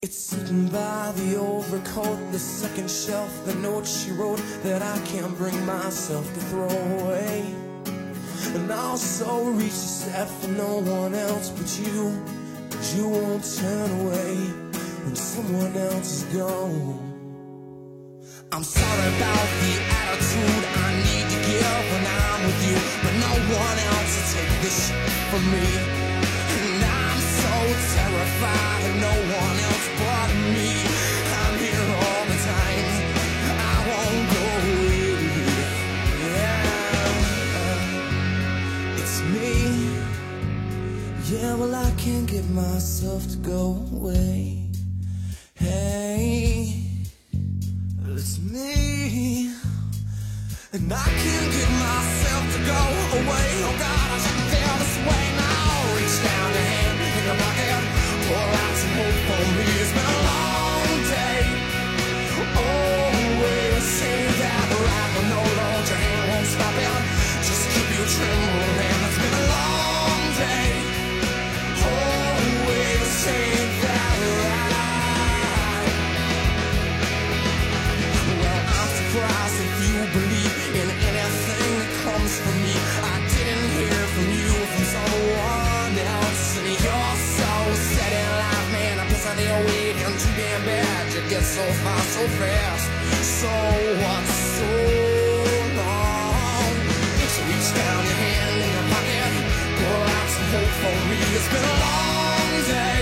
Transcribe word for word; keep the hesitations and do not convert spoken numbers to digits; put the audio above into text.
It's sitting by the overcoat, the second shelf, the note she wrote that I can't bring myself to throw away. And I also reach a set for no one else but you, but you won't turn away when someone else is gone. I'm sorry about the attitude I need to give when I'm with you, but no one else will take this from me. And I'm so terrified of no one else but me. I'm here all the time, I won't go away. Yeah, it's me. Yeah, well I can't get myself to go away. Hey, it's me. And I can't get myself to go away. Oh God, I shouldn't feel this way now. Reach down your hand in your pocket, pour out some hope for me. It's been a long day. Always say that right, but no Lord, your hand won't stop it. Just keep you trembling, man. It's been a long day. Always say that right. Well, I'm surprised if you believe in anything that comes from me. I didn't hear from you, from someone else. And you're so set in life, man. I guess I need to wait and too damn bad. You get so far so fast. So what's so long? Just reach down your hand in your pocket, pour out some hope for me. It's been a long day.